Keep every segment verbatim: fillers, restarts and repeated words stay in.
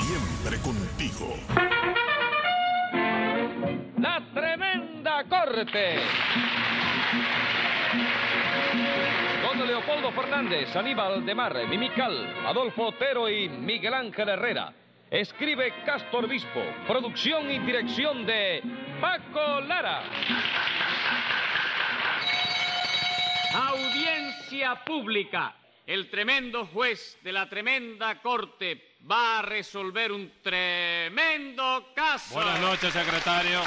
siempre contigo. La Tremenda Corte. Con Leopoldo Fernández, Aníbal de Mar, Mimical, Adolfo Otero y Miguel Ángel Herrera. Escribe Castor Bispo. Producción y dirección de Paco Lara. Audiencia pública. El tremendo juez de la tremenda corte va a resolver un tremendo caso. Buenas noches, secretario.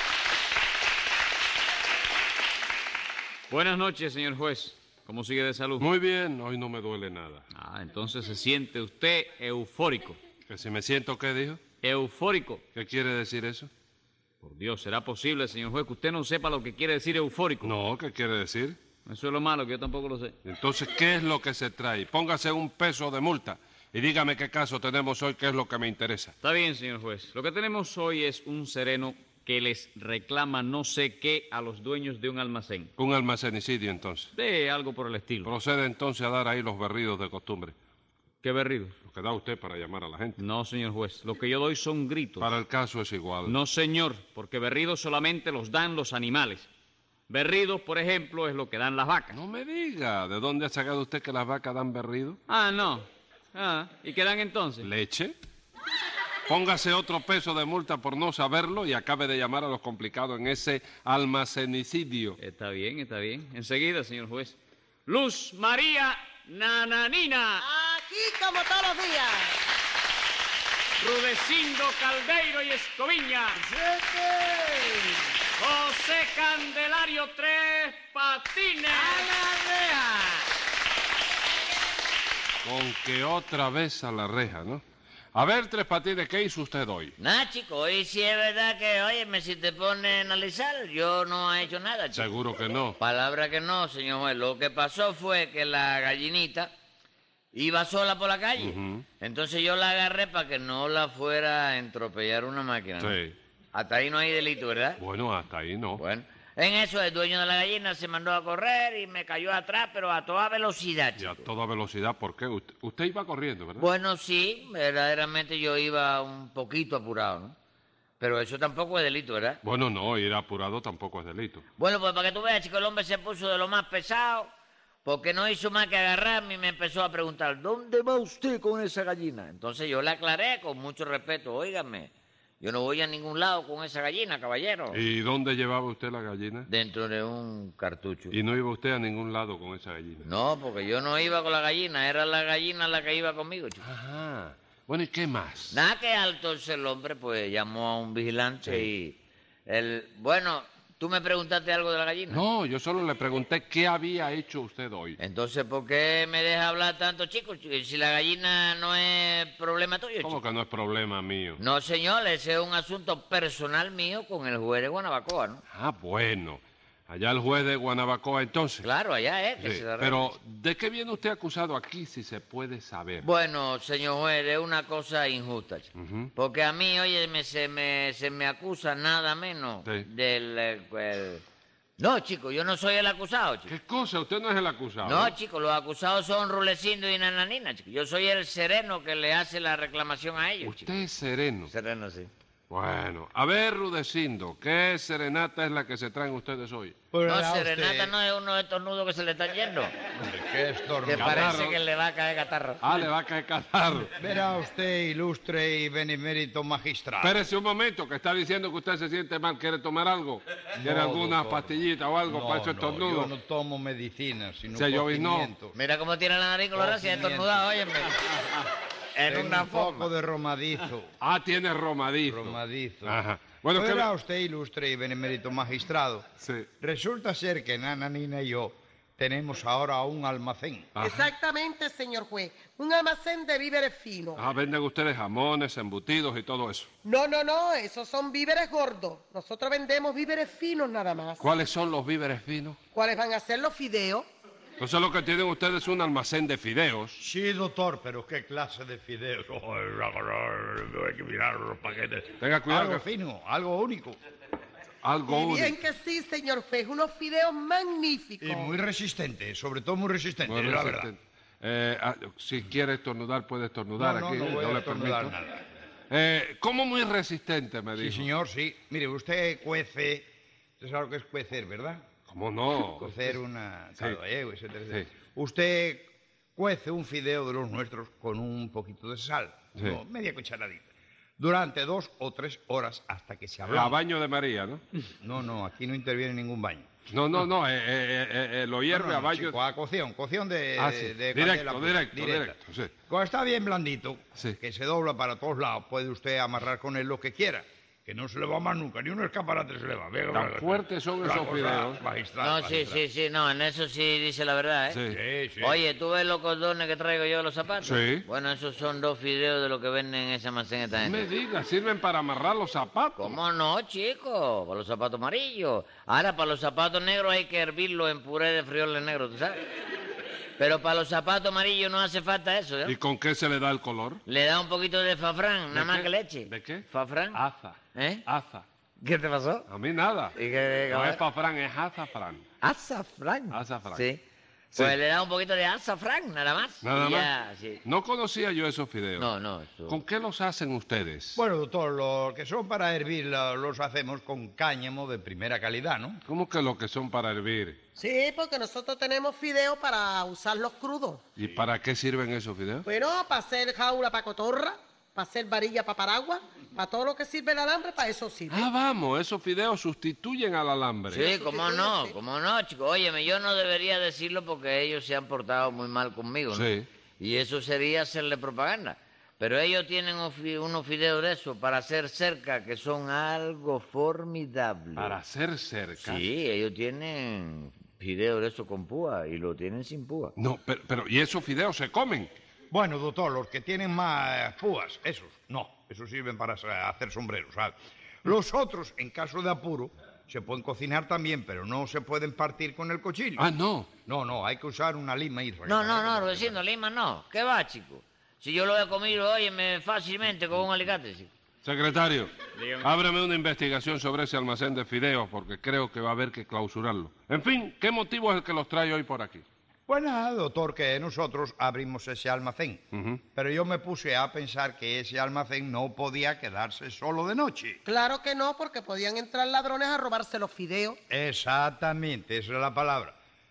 Buenas noches, señor juez. ¿Cómo sigue de salud? Muy bien, hoy no me duele nada. Ah, entonces se siente usted eufórico. ¿Que si me siento qué dijo? Eufórico. ¿Qué quiere decir eso? Por Dios, ¿será posible, señor juez, que usted no sepa lo que quiere decir eufórico? No, ¿qué quiere decir? Eso es lo malo, que yo tampoco lo sé. Entonces, ¿qué es lo que se trae? Póngase un peso de multa y dígame qué caso tenemos hoy, qué es lo que me interesa. Está bien, señor juez. Lo que tenemos hoy es un sereno que les reclama no sé qué a los dueños de un almacén. Un almacenicidio, entonces. De algo por el estilo. Procede entonces a dar ahí los berridos de costumbre. ¿Qué berridos? Lo que da usted para llamar a la gente. No, señor juez. Lo que yo doy son gritos. Para el caso es igual. No, señor, porque berridos solamente los dan los animales. Berridos, por ejemplo, es lo que dan las vacas. No me diga, ¿de dónde ha sacado usted que las vacas dan berrido? Ah, no. Ah, ¿y qué dan entonces? ¿Leche? Póngase otro peso de multa por no saberlo y acabe de llamar a los complicados en ese almacenicidio. Está bien, está bien. Enseguida, señor juez. Luz María Nananina. Aquí como todos los días. Rudecindo Caldeiro y Escoviña. José Candelario Tres Patines. ¡A la reja! Con que otra vez a la reja, ¿no? A ver, Tres Patines, ¿qué hizo usted hoy? Nah, chico, hoy sí es verdad que, óyeme, si te pones a analizar, yo no he hecho nada, chico. Seguro que no. Palabra que no, señor juez. Lo que pasó fue que la gallinita iba sola por la calle. Ujú. Entonces yo la agarré para que no la fuera a entropellar una máquina, ¿no? Sí. Hasta ahí no hay delito, ¿verdad? Bueno, hasta ahí no. Bueno, en eso el dueño de la gallina se mandó a correr y me cayó atrás, pero a toda velocidad, Y a chico. toda velocidad, ¿por qué? Usted, usted iba corriendo, ¿verdad? Bueno, sí, verdaderamente yo iba un poquito apurado, ¿no? Pero eso tampoco es delito, ¿verdad? Bueno, no, ir apurado tampoco es delito. Bueno, pues para que tú veas, chico, el hombre se puso de lo más pesado, porque no hizo más que agarrarme y me empezó a preguntar, ¿dónde va usted con esa gallina? Entonces yo le aclaré con mucho respeto, óigame, yo no voy a ningún lado con esa gallina, caballero. ¿Y dónde llevaba usted la gallina? Dentro de un cartucho. Y no iba usted a ningún lado con esa gallina. No, porque yo no iba con la gallina, era la gallina la que iba conmigo, chico. Ajá. Bueno, ¿y qué más? Nada que al entonces el hombre pues llamó a un vigilante Sí. y el bueno, tú me preguntaste algo de la gallina. No, yo solo le pregunté qué había hecho usted hoy. Entonces, ¿por qué me deja hablar tanto, chico? Si la gallina no es problema tuyo, ¿Cómo chico. que no es problema mío? No, señor, ese es un asunto personal mío con el juez de Guanabacoa, ¿no? Ah, bueno. Allá el juez de Guanabacoa, entonces. Claro, allá es que Sí, se da pero, regla. ¿de qué viene usted acusado aquí, si se puede saber? Bueno, señor juez, es una cosa injusta, chico. Ujú. Porque a mí, oye, me, se, me, se me acusa nada menos Sí. del... eh, el- No, chico, yo no soy el acusado, chico. ¿Qué cosa? Usted no es el acusado. No, chico, los acusados son Rulecindo y Nananina, chico. Yo soy el sereno que le hace la reclamación a ellos, Usted chico. es sereno. Sereno, sí. Bueno, a ver, Rudecindo, ¿qué serenata es la que se traen ustedes hoy? Pues No, verá serenata usted, no es uno de estos nudos que se le están yendo. que es Que tornado. parece Catarro. que le va a caer catarro. Ah, le va a caer catarro. Verá usted, ilustre y benemérito magistrado. Espérese un momento, que está diciendo que usted se siente mal. ¿Quiere tomar algo? ¿Quiere No, alguna doctor. pastillita o algo no, para esos no, estornudos? yo no tomo medicina, sino Se llovinó. cocimiento. Mira cómo tiene la nariz colorada, si es Cocimiento. estornudado, óyeme. En Tengo una un poco forma. de romadizo. Ah, tiene romadizo. Romadizo. Ajá. Bueno, ¿qué Verá le- usted, ilustre y benemérito magistrado. Sí. Resulta ser que Nana, Nina y yo tenemos ahora un almacén. Ajá. Exactamente, señor juez. Un almacén de víveres finos. Ah, venden ustedes jamones, embutidos y todo eso. No, no, no, esos son víveres gordos. Nosotros vendemos víveres finos nada más. ¿Cuáles son los víveres finos? ¿Cuáles van a ser los fideos? Entonces lo que tienen ustedes es un almacén de fideos. Sí, doctor, pero ¿qué clase de fideos? Hay que mirar los paquetes. Tenga cuidado Algo que- fino, algo único. Algo Y bien único. que sí, señor juez, unos fideos magníficos. Y muy resistente, sobre todo muy resistente, Muy es la resistente. verdad. Eh, ah, si quiere estornudar, puede estornudar No, no, aquí. no voy a le estornudar permito. nada. Eh, como muy resistente, me Sí, dijo. señor, sí. Mire, usted cuece... Usted sabe lo que es cuecer, ¿verdad? ¿Cómo no? Cocer una... Sí. caldo gallego, etcétera, etcétera. Sí. Usted cuece un fideo de los nuestros con un poquito de sal. Sí. No, media cucharadita. Durante dos o tres horas hasta que se A ablande. baño de María, ¿no? No, no, aquí no interviene ningún baño. No, no, no, eh, eh, eh, eh, lo hierve No, no, a baño... chico, a cocción, cocción de, Ah, sí. de Directo, candela, pues, directo, directa. directo, sí. Cuando está bien blandito, Sí. que se dobla para todos lados, puede usted amarrar con él lo que quiera, que no se le va más nunca, ni un escaparate se le va. Venga, Tan venga, fuertes son una esos cosa fideos. magistral, No, sí, magistral. sí, sí, no, en eso sí dice la verdad, ¿eh? Sí. Sí, sí. Oye, ¿tú ves los cordones que traigo yo de los zapatos? Sí. Bueno, esos son dos fideos de lo que venden en ese almacén esta No me gente. digas, sirven para amarrar los zapatos. ¿Cómo no, chico? Para los zapatos amarillos. Ahora, para los zapatos negros hay que hervirlo en puré de frijoles negros, ¿tú sabes? Pero para los zapatos amarillos no hace falta eso, ¿eh? ¿Y con qué se le da el color? Le da un poquito de fafrán, nada más qué? que leche. ¿De qué? ¿Fafrán? Aza. ¿Eh? Aza. ¿Qué te pasó? A mí nada. ¿Y qué- No qué- es pafrán, es azafrán. ¿Azafrán? Azafrán. Sí. Sí. Pues le da un poquito de azafrán, nada más. Nada Y más. ya, sí. No conocía yo esos fideos. No, no, eso... ¿Con qué los hacen ustedes? Bueno, doctor, los que son para hervir lo- los hacemos con cáñamo de primera calidad, ¿no? ¿Cómo que los que son para hervir? Sí, porque nosotros tenemos fideos para usarlos crudos. ¿Y para qué sirven esos fideos? Bueno, para hacer jaula para cotorra, para hacer varilla para paraguas, para todo lo que sirve el alambre, para eso sirve. Ah, vamos, esos fideos sustituyen al alambre. Sí, cómo no, cómo no, chico. Óyeme, yo no debería decirlo porque ellos se han portado muy mal conmigo, ¿no? Sí. Y eso sería hacerle propaganda. Pero ellos tienen un fi- unos fideos de esos para hacer cerca que son algo formidable. Para hacer cerca. Sí, ellos tienen fideos de esos con púa y lo tienen sin púa. No, pero, pero ¿y esos fideos se comen? Bueno, doctor, los que tienen más púas, esos, no, esos sirven para sa- hacer sombreros, ¿sabes? Los otros, en caso de apuro, se pueden cocinar también, pero no se pueden partir con el cuchillo. Ah, no. No, no, hay que usar una lima y... No, no, no, Rudecindo, Lima no. ¿Qué va, chico? Si yo lo he comido, óyeme, fácilmente con un alicate, chico. Secretario, Dígame. ábrame una investigación sobre ese almacén de fideos porque creo que va a haber que clausurarlo. En fin, ¿qué motivo es el que los trae hoy por aquí? Pues nada, doctor, que nosotros abrimos ese almacén. Ujú. Pero yo me puse a pensar que ese almacén no podía quedarse solo de noche. Claro que no, porque podían entrar ladrones a robarse los fideos. Exactamente, esa es la palabra.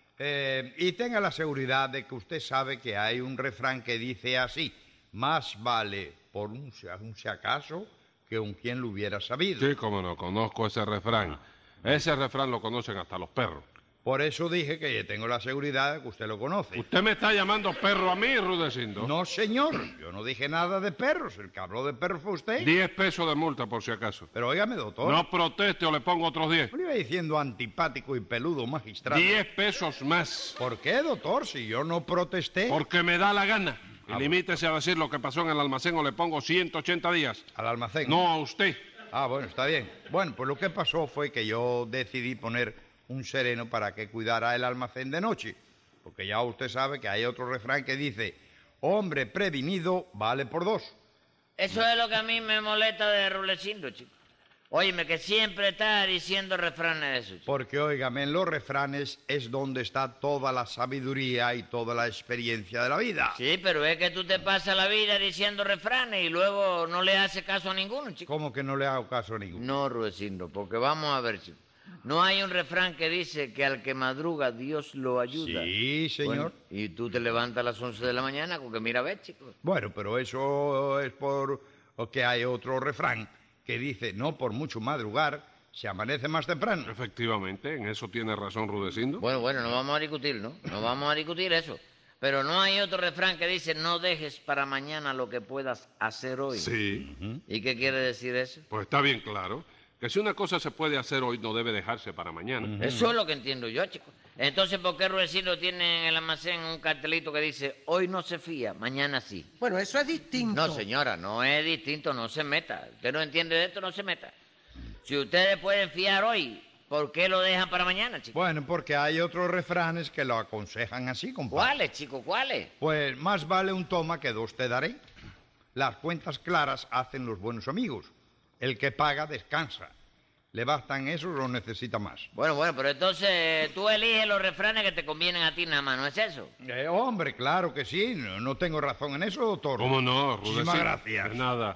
Eh, y tenga la seguridad de que usted sabe que hay un refrán que dice así: más vale por un si, un si acaso que un quien lo hubiera sabido. Sí, cómo no, conozco ese refrán. Ese refrán lo conocen hasta los perros. Por eso dije que tengo la seguridad de que usted lo conoce. ¿Usted me está llamando perro a mí, Rudecindo? No, señor, yo no dije nada de perros. El que habló de perros fue usted. Diez pesos de multa, por si acaso. Pero óigame, doctor. No proteste o le pongo otros diez. Le iba diciendo antipático y peludo magistrado. Diez pesos más. ¿Por qué, doctor? Si yo no protesté. Porque me da la gana. Y Ah, limítese a decir lo que pasó en el almacén o le pongo ciento ochenta días. Al almacén. No a usted. Ah, bueno, está bien. Bueno, pues lo que pasó fue que yo decidí poner un sereno para que cuidara el almacén de noche. Porque ya usted sabe que hay otro refrán que dice: hombre prevenido vale por dos. Eso es lo que a mí me molesta de Rudecindo, chico. Óyeme, que siempre está diciendo refranes de esos, chico. Porque, óigame, en los refranes es donde está toda la sabiduría y toda la experiencia de la vida. Sí, pero es que tú te pasas la vida diciendo refranes y luego no le haces caso a ninguno, chico. ¿Cómo que no le hago caso a ninguno? No, Rudecindo, porque vamos a ver, chico. No hay un refrán que dice que al que madruga Dios lo ayuda. Sí, señor. Bueno, y tú te levantas a las once de la mañana con que mira a ver, chico. Bueno, pero eso es por que hay otro refrán que dice: no por mucho madrugar se amanece más temprano. Efectivamente, en eso tiene razón Rudecindo. Bueno, bueno, no vamos a discutir, ¿no? No vamos a discutir eso. Pero no hay otro refrán que dice no dejes para mañana lo que puedas hacer hoy. Sí, ¿Y qué quiere decir eso? pues está bien claro. Que si una cosa se puede hacer hoy, no debe dejarse para mañana. Eso es lo que entiendo yo, chico. Entonces, ¿por qué Rudecindo tiene en el almacén un cartelito que dice hoy no se fía, mañana sí? Bueno, eso es distinto. No, señora, no es distinto, no se meta. Usted no entiende de esto, no se meta. Si ustedes pueden fiar hoy, ¿por qué lo dejan para mañana, chico? Bueno, porque hay otros refranes que lo aconsejan así, compadre. ¿Cuáles, chico, cuáles? Pues más vale un toma que dos te daré. Las cuentas claras hacen los buenos amigos. El que paga descansa. ¿Le bastan esos o necesita más? Bueno, bueno, pero entonces tú eliges los refranes que te convienen a ti nada más, ¿no es eso? Eh, hombre, claro que sí. No, no tengo razón en eso, doctor. ¿Cómo no, Muchísimas Rudecindo? gracias. De nada.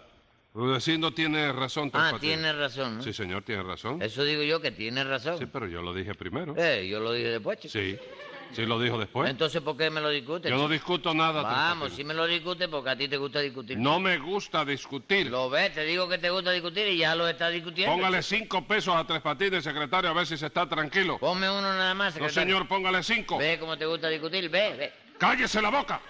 Rudecindo tiene razón, Tres Ah, Patines. tiene razón, ¿no? Sí, señor, tiene razón. Eso digo yo, que tiene razón. Sí, pero yo lo dije primero. Eh, yo lo dije después, chico. Sí, sí lo dijo después. Entonces, ¿por qué me lo discute? Yo no chico? discuto nada, Tres Vamos, Patines. si me lo discute porque a ti te gusta discutir. No me gusta discutir. Lo ves, te digo que te gusta discutir y ya lo estás discutiendo. Póngale cinco pesos a Tres Patines, secretario, a ver si se está tranquilo. Ponme uno nada más, No, secretario. señor, póngale cinco. Ve cómo te gusta discutir, ve, ve. ¡Cállese la boca!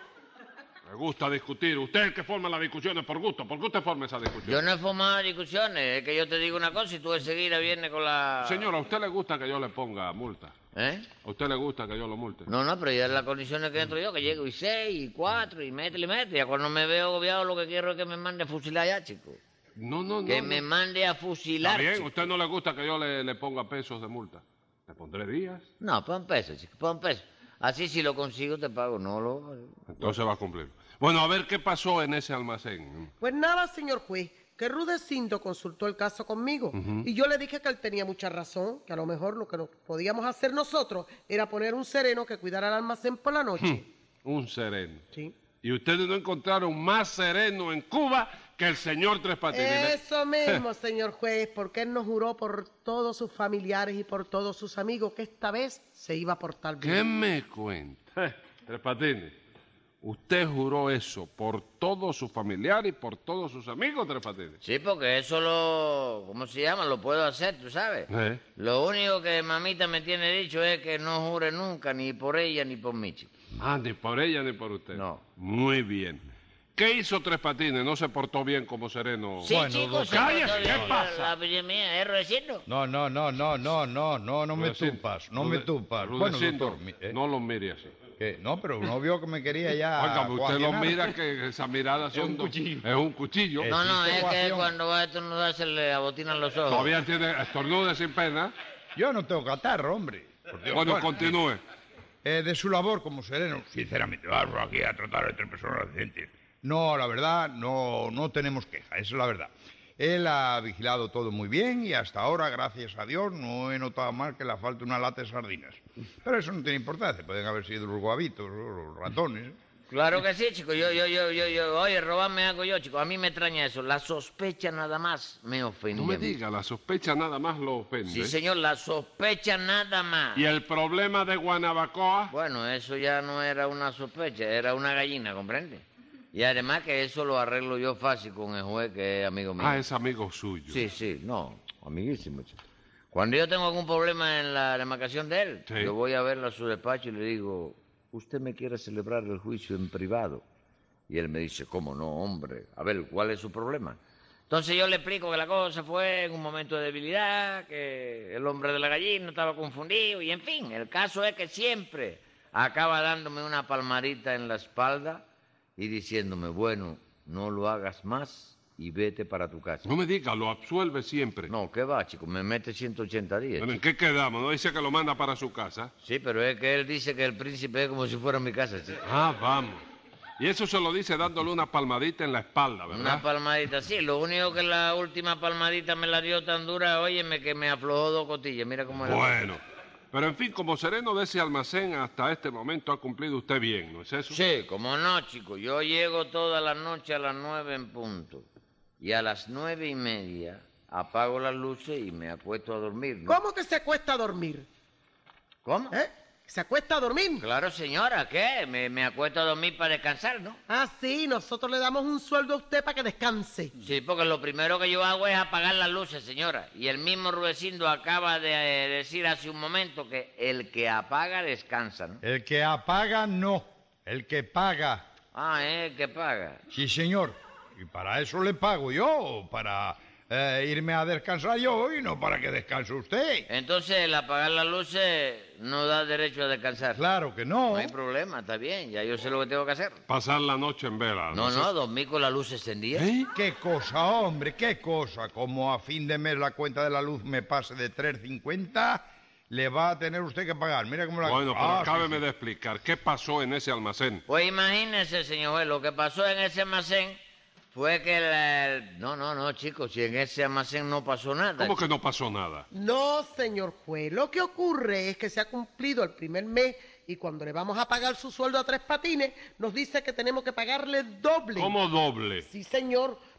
Me gusta discutir. Usted es el que forma las discusiones por gusto. ¿Por qué usted forma esas discusiones? Yo no he formado discusiones, es que yo te digo una cosa y tú enseguida vienes con la... Señor, ¿a usted le gusta que yo le ponga multa? ¿Eh? ¿A usted le gusta que yo lo multe? No, no, pero ya es las condiciones que entro yo, que llego y seis, y cuatro, y métele y mete. Ya cuando me veo agobiado lo que quiero es que me mande a fusilar ya, chico. No, no, no. Que no. me mande a fusilar, Está bien, chico. ¿a usted no le gusta que yo le, le ponga pesos de multa? Le pondré días. No, pon peso, chico, pon peso. Así si lo consigo te pago, no lo... Entonces va a cumplir. Bueno, a ver qué pasó en ese almacén. Pues nada, señor juez, que Rudecindo consultó el caso conmigo y yo le dije que él tenía mucha razón, que a lo mejor lo que nos podíamos hacer nosotros era poner un sereno que cuidara el almacén por la noche. Un sereno. Sí. Y ustedes no encontraron más sereno en Cuba que el señor Tres Patines. Eso mismo, señor juez, porque él nos juró por todos sus familiares y por todos sus amigos que esta vez se iba a portar bien. ¿Qué me cuenta? Eh, Tres Patines, usted juró eso por todos sus familiares y por todos sus amigos, Tres Patines. Sí, porque eso lo... ¿Cómo se llama? Lo puedo hacer, tú sabes. Eh. Lo único que mamita me tiene dicho es que no jure nunca, ni por ella ni por mí, chico. Ah, ni por ella ni por usted. No. Muy bien. ¿Qué hizo Tres Patines? ¿No se portó bien como sereno? Sí, Bueno, chicos, doctor. se Cállese, portó ¿qué bien. pasa? La, la mía, ¿es Rudecindo? No, no, no, no, no, no, no, no me Rudecindo, tupas, no Rude- me tupas. Bueno, Rudecindo, doctor, mi- ¿eh? no lo mire así. ¿Qué? No, pero uno vio que me quería ya. Oiga, usted lo coaccionar. mira que esa mirada son un dos- cuchillo. Es un cuchillo. Eh, No, no, Existe es que coacción. cuando va a estornudar se le abotinan los ojos. Todavía tiene estornude sin pena. Yo no tengo catarro, hombre. Por Dios, Bueno, continúe. eh, de su labor como sereno, sinceramente, vamos aquí a tratar entre personas decentes. No, la verdad, no, no tenemos queja, esa es la verdad. Él ha vigilado todo muy bien y hasta ahora, gracias a Dios, no he notado mal que le falte una lata de sardinas. Pero eso no tiene importancia, pueden haber sido los guabitos, los ratones. Claro que sí, chico. Yo, yo, yo, yo, yo, oye, robarme algo yo, chico. A mí me extraña eso. La sospecha nada más me ofende. No me a mí. diga, la sospecha nada más lo ofende. Sí, señor, la sospecha nada más. ¿Y el problema de Guanabacoa? Bueno, eso ya no era una sospecha, era una gallina, ¿comprende? Y además que eso lo arreglo yo fácil con el juez que es amigo mío. Ah, es amigo suyo. Sí, sí, no, amiguísimo, chico. Cuando yo tengo algún problema en la demarcación de él, Sí. yo voy a verlo a su despacho y le digo, ¿usted me quiere celebrar el juicio en privado? Y él me dice, ¿cómo no, hombre? A ver, ¿cuál es su problema? Entonces yo le explico que la cosa fue en un momento de debilidad, que el hombre de la gallina estaba confundido, y en fin, el caso es que siempre acaba dándome una palmadita en la espalda y diciéndome, bueno, no lo hagas más y vete para tu casa. No me diga, lo absuelve siempre. No, ¿qué va, chico? Me mete ciento ochenta días. Bueno, ¿en qué quedamos? ¿No dice que lo manda para su casa? Sí, pero es que él dice que el príncipe es como si fuera mi casa, chico. Ah, vamos. Y eso se lo dice dándole una palmadita en la espalda, Una ¿verdad? palmadita, sí. Lo único que la última palmadita me la dio tan dura, óyeme, que me aflojó dos costillas. Mira cómo era. Bueno. Pero en fin, como sereno de ese almacén, hasta este momento ha cumplido usted bien, ¿no es eso? Sí, como no, chico. Yo llego toda la noche a las nueve en punto. Y a las nueve y media apago las luces y me acuesto a dormir, ¿no? ¿Cómo que se acuesta a dormir? ¿Cómo? ¿Eh? ¿Se acuesta a dormir? Claro, señora, ¿qué? Me, me acuesto a dormir para descansar, ¿no? Ah, sí, nosotros le damos un sueldo a usted para que descanse. Sí, porque lo primero que yo hago es apagar las luces, señora. Y el mismo Rudecindo acaba de eh, decir hace un momento que el que apaga descansa, ¿no? El que apaga, no. El que paga. Ah, es el que paga. Sí, señor. Y para eso le pago yo, para eh, irme a descansar yo y no para que descanse usted. Entonces, el apagar las luces no da derecho a descansar. Claro que no. No hay problema, está bien, ya yo sé lo que tengo que hacer. Pasar la noche en vela. No, es no, eso? dormir con las luces encendidas. ¿Eh? ¿Qué cosa, hombre? ¿Qué cosa? Como a fin de mes la cuenta de la luz me pase de tres cincuenta, le va a tener usted que pagar. Mira cómo la... Bueno, pero Ah, acábeme sí, sí. de explicar. ¿Qué pasó en ese almacén? Pues imagínese, señor juez, lo que pasó en ese almacén fue que la- el... No, no, no, chicos, si en ese almacén no pasó nada. ¿Cómo que no pasó nada? No, señor juez. Lo que ocurre es que se ha cumplido el primer mes y cuando le vamos a pagar su sueldo a Tres Patines, nos dice que tenemos que pagarle doble. ¿Cómo doble? Sí, señor,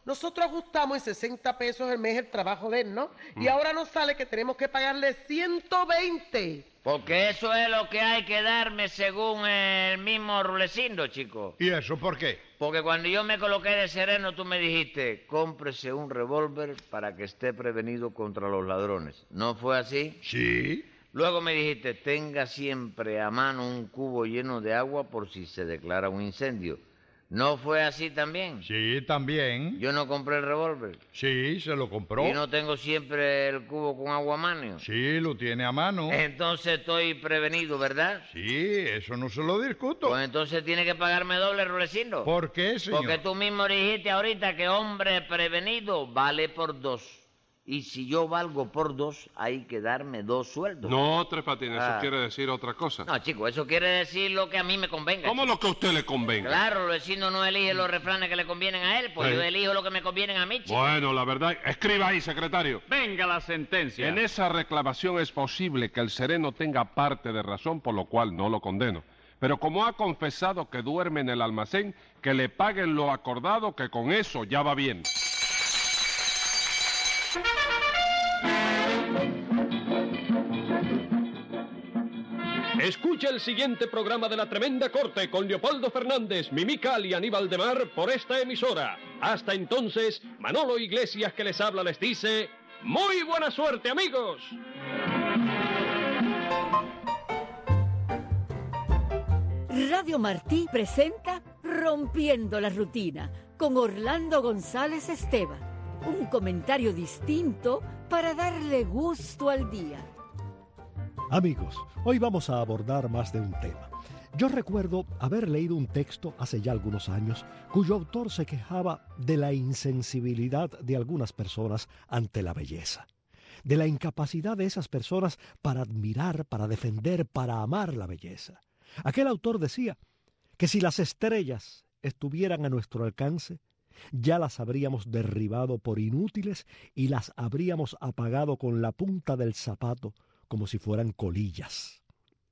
nosotros ajustamos en sesenta pesos el mes el trabajo de él, ¿no? Y ahora nos sale que tenemos que pagarle ciento veinte. Porque eso es lo que hay que darme según el mismo Rulecindo, chico. ¿Y eso por qué? Porque cuando yo me coloqué de sereno, tú me dijiste, cómprese un revólver para que esté prevenido contra los ladrones. ¿No fue así? Sí. Luego me dijiste, tenga siempre a mano un cubo lleno de agua por si se declara un incendio. ¿No fue así también? Sí, también. Yo no compré el revólver. Sí, se lo compró. Y no tengo siempre el cubo con agua a mano. Sí, lo tiene a mano. Entonces estoy prevenido, ¿verdad? Sí, eso no se lo discuto. Pues entonces tiene que pagarme doble, Rulecindo. ¿Por qué, señor? Porque tú mismo dijiste ahorita que hombre prevenido vale por dos. Y si yo valgo por dos, hay que darme dos sueldos. No, Tres Patines, Ah. eso quiere decir otra cosa. No, chico, eso quiere decir lo que a mí me convenga. ¿Cómo lo que a usted le convenga? Claro, el vecino no elige los refranes que le convienen a él, pues Sí. yo elijo lo que me convienen a mí, chico. Bueno, la verdad, escriba ahí, secretario. Venga la sentencia. En esa reclamación es posible que el sereno tenga parte de razón, por lo cual no lo condeno. Pero como ha confesado que duerme en el almacén, que le paguen lo acordado, que con eso ya va bien. Escucha el siguiente programa de La Tremenda Corte con Leopoldo Fernández, Mimical y Aníbal de Mar por esta emisora. Hasta entonces, Manolo Iglesias que les habla les dice, ¡muy buena suerte, amigos! Radio Martí presenta Rompiendo la Rutina con Orlando González Esteban. Un comentario distinto para darle gusto al día. Amigos, hoy vamos a abordar más de un tema. Yo recuerdo haber leído un texto hace ya algunos años cuyo autor se quejaba de la insensibilidad de algunas personas ante la belleza, de la incapacidad de esas personas para admirar, para defender, para amar la belleza. Aquel autor decía que si las estrellas estuvieran a nuestro alcance, ya las habríamos derribado por inútiles y las habríamos apagado con la punta del zapato como si fueran colillas.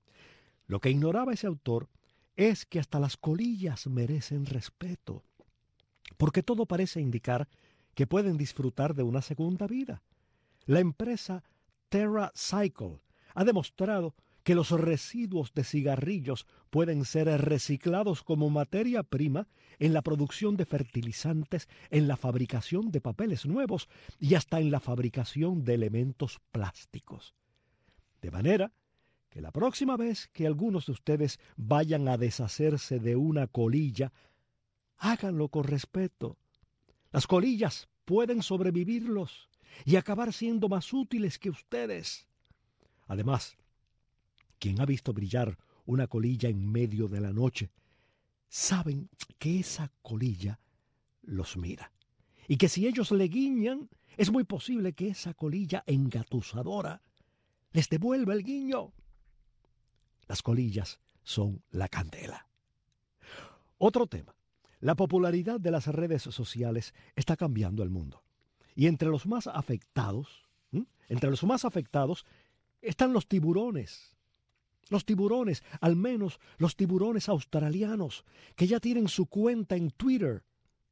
Lo que ignoraba ese autor es que hasta las colillas merecen respeto, porque todo parece indicar que pueden disfrutar de una segunda vida. La empresa TerraCycle ha demostrado que los residuos de cigarrillos pueden ser reciclados como materia prima en la producción de fertilizantes, en la fabricación de papeles nuevos y hasta en la fabricación de elementos plásticos. De manera que la próxima vez que algunos de ustedes vayan a deshacerse de una colilla, háganlo con respeto. Las colillas pueden sobrevivirlos y acabar siendo más útiles que ustedes. Además, quien ha visto brillar una colilla en medio de la noche, saben que esa colilla los mira. Y que si ellos le guiñan, es muy posible que esa colilla engatusadora les devuelva el guiño. Las colillas son la candela. Otro tema. La popularidad de las redes sociales está cambiando el mundo. Y entre los más afectados, ¿m? entre los más afectados están los tiburones. Los tiburones, al menos los tiburones australianos, que ya tienen su cuenta en Twitter.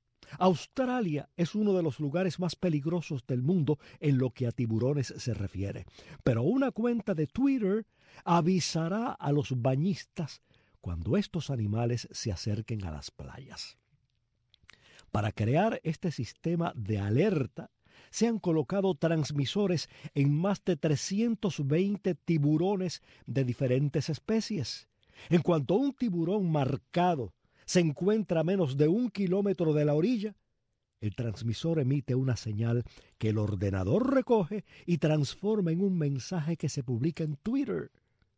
Australia es uno de los lugares más peligrosos del mundo en lo que a tiburones se refiere. Pero una cuenta de Twitter avisará a los bañistas cuando estos animales se acerquen a las playas. Para crear este sistema de alerta, se han colocado transmisores en más de trescientos veinte tiburones de diferentes especies. En cuanto un tiburón marcado se encuentra a menos de un kilómetro de la orilla, el transmisor emite una señal que el ordenador recoge y transforma en un mensaje que se publica en Twitter.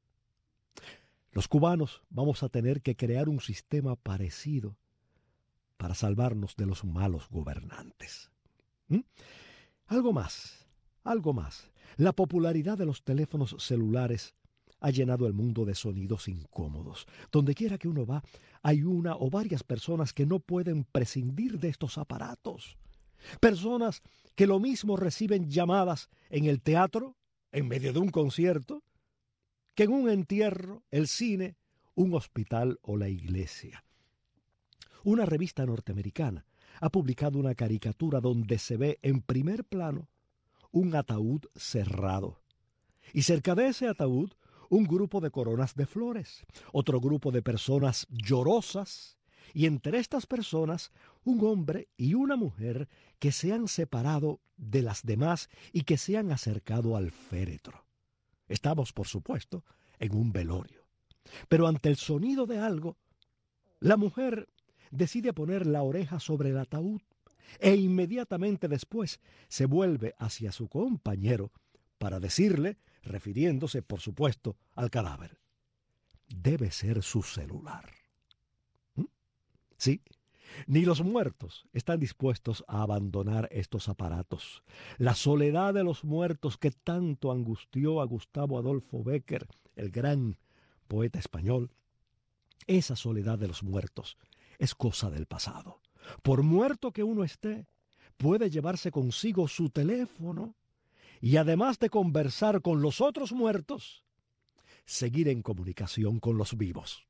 Los cubanos vamos a tener que crear un sistema parecido para salvarnos de los malos gobernantes. ¿Mm? Algo más, algo más. La popularidad de los teléfonos celulares ha llenado el mundo de sonidos incómodos. Donde quiera que uno va, hay una o varias personas que no pueden prescindir de estos aparatos. Personas que lo mismo reciben llamadas en el teatro, en medio de un concierto, que en un entierro, el cine, un hospital o la iglesia. Una revista norteamericana ha publicado una caricatura donde se ve en primer plano un ataúd cerrado. Y cerca de ese ataúd, un grupo de coronas de flores, otro grupo de personas llorosas, y entre estas personas, un hombre y una mujer que se han separado de las demás y que se han acercado al féretro. Estamos, por supuesto, en un velorio. Pero ante el sonido de algo, la mujer decide poner la oreja sobre el ataúd e inmediatamente después se vuelve hacia su compañero para decirle, refiriéndose, por supuesto, al cadáver: debe ser su celular. ¿Mm? Sí, ni los muertos están dispuestos a abandonar estos aparatos. La soledad de los muertos que tanto angustió a Gustavo Adolfo Bécquer, el gran poeta español, esa soledad de los muertos es cosa del pasado. Por muerto que uno esté, puede llevarse consigo su teléfono y, además de conversar con los otros muertos, seguir en comunicación con los vivos.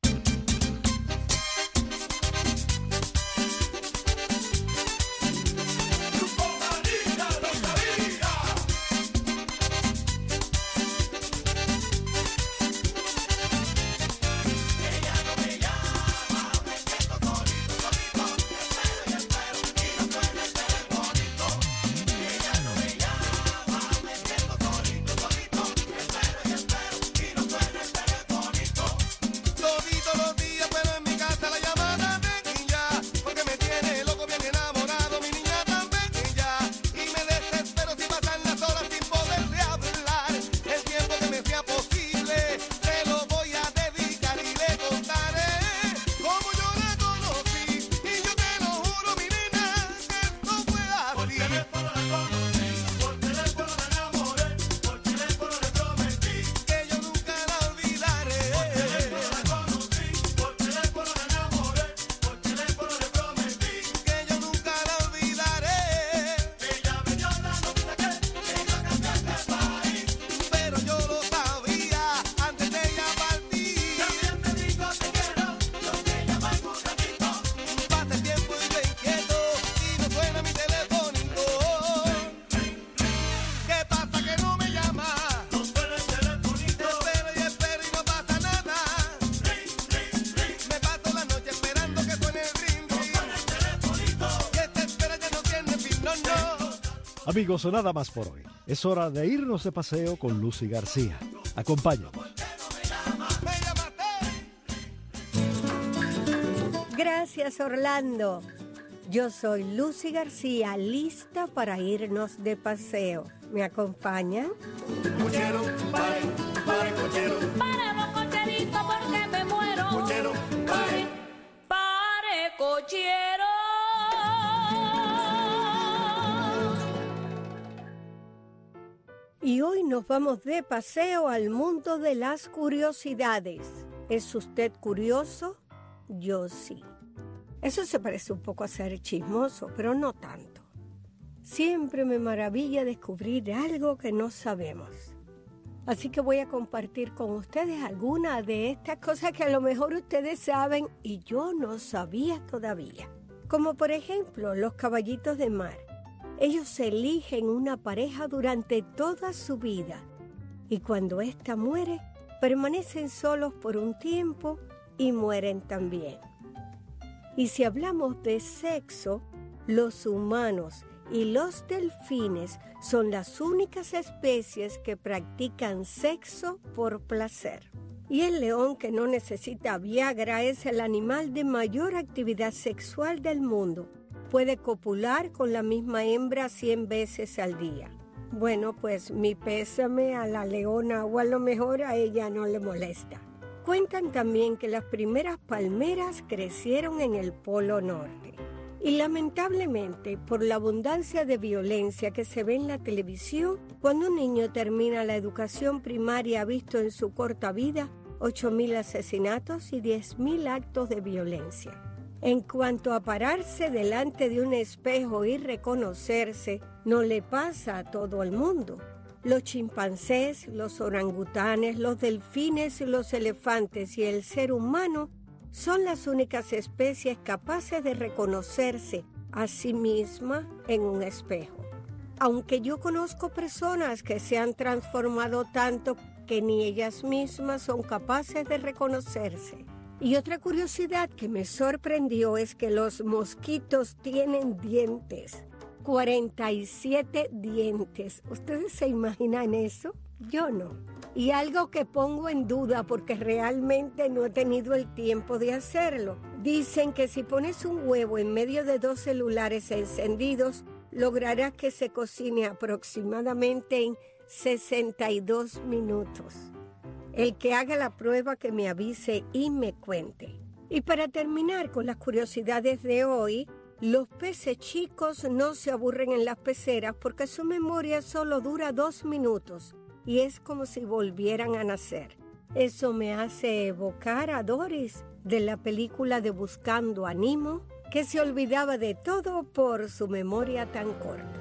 Amigos, nada más por hoy. Es hora de irnos de paseo con Lucy García. Acompáñanos. Gracias, Orlando. Yo soy Lucy García, lista para irnos de paseo. ¿Me acompañan? Cochero, pare, pare, cochero. Pare los cocheritos porque me muero. Cochero, pare. Pare, cochero. Y hoy nos vamos de paseo al mundo de las curiosidades. ¿Es usted curioso? Yo sí. Eso se parece un poco a ser chismoso, pero no tanto. Siempre me maravilla descubrir algo que no sabemos. Así que voy a compartir con ustedes algunas de estas cosas que a lo mejor ustedes saben y yo no sabía todavía. Como por ejemplo, los caballitos de mar. Ellos eligen una pareja durante toda su vida y cuando ésta muere, permanecen solos por un tiempo y mueren también. Y si hablamos de sexo, los humanos y los delfines son las únicas especies que practican sexo por placer. Y el león, que no necesita Viagra, es el animal de mayor actividad sexual del mundo. Puede copular con la misma hembra cien veces al día. Bueno, pues mi pésame a la leona, o a lo mejor a ella no le molesta. Cuentan también que las primeras palmeras crecieron en el Polo Norte. Y lamentablemente, por la abundancia de violencia que se ve en la televisión, cuando un niño termina la educación primaria ha visto en su corta vida ocho mil asesinatos y diez mil actos de violencia. En cuanto a pararse delante de un espejo y reconocerse, no le pasa a todo el mundo. Los chimpancés, los orangutanes, los delfines, los elefantes y el ser humano son las únicas especies capaces de reconocerse a sí misma en un espejo. Aunque yo conozco personas que se han transformado tanto que ni ellas mismas son capaces de reconocerse. Y otra curiosidad que me sorprendió es que los mosquitos tienen dientes. cuarenta y siete dientes. ¿Ustedes se imaginan eso? Yo no. Y algo que pongo en duda porque realmente no he tenido el tiempo de hacerlo. Dicen que si pones un huevo en medio de dos celulares encendidos, lograrás que se cocine aproximadamente en sesenta y dos minutos. El que haga la prueba que me avise y me cuente. Y para terminar con las curiosidades de hoy, los peces chicos no se aburren en las peceras porque su memoria solo dura dos minutos y es como si volvieran a nacer. Eso me hace evocar a Doris de la película de Buscando a Nemo, que se olvidaba de todo por su memoria tan corta.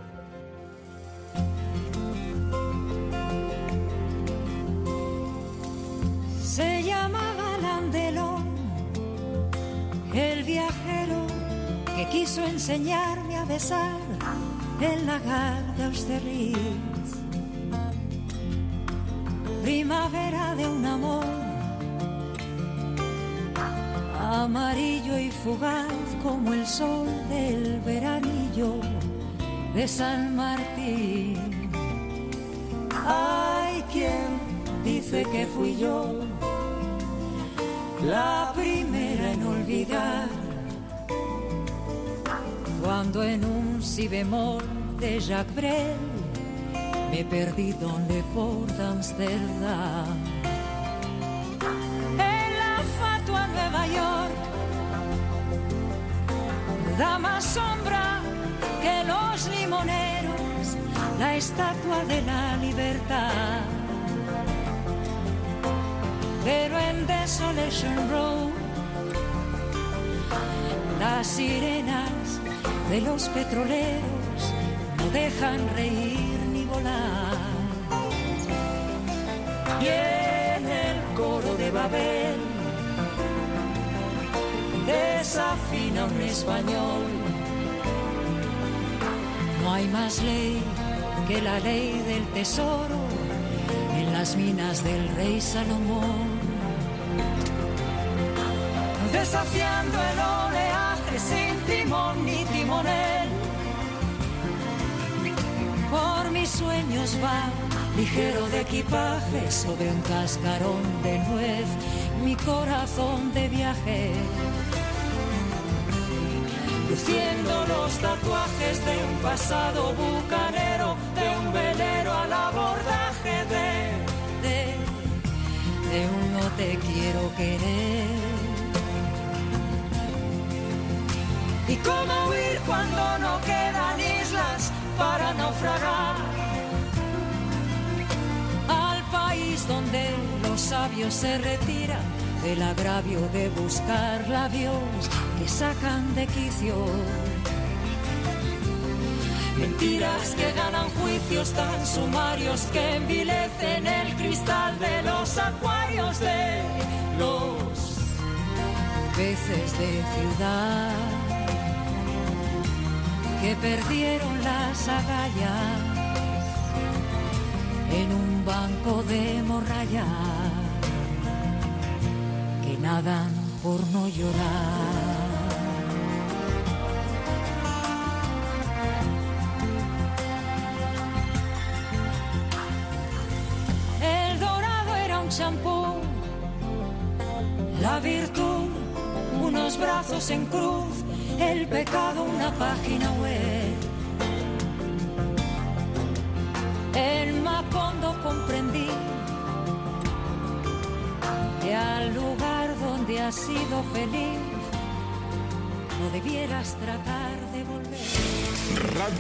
Se llamaba Landelón, el viajero que quiso enseñarme a besar el lagar de Austerlitz. Primavera de un amor amarillo y fugaz como el sol del veranillo de San Martín. Ay, ¿quién dice que fui yo la primera en olvidar? Cuando en un si bemol de Jacques Brel me perdí donde por Amsterdam. En la fatua Nueva York da más sombra que los limoneros la estatua de la libertad. Pero en Desolation Row las sirenas de los petroleros no dejan reír ni volar. Y en el coro de Babel desafina un español. No hay más ley que la ley del tesoro en las minas del rey Salomón. Desafiando el oleaje sin timón ni timonel. Por mis sueños va ligero de equipaje sobre un cascarón de nuez, mi corazón de viaje. Luciendo los tatuajes de un pasado bucanero, de un velero al abordaje de, de, de un no te quiero querer. ¿Y cómo huir cuando no quedan islas para naufragar? Al país donde los sabios se retiran del agravio de buscar labios que sacan de quicio. Mentiras que ganan juicios tan sumarios que envilecen el cristal de los acuarios de los peces de ciudad que perdieron las agallas en un banco de morralla, que nadan por no llorar. El dorado era un champú, la virtud unos brazos en cruz, el pecado una página web. En Macondo comprendí que al lugar donde has sido feliz no debieras tratar de volver.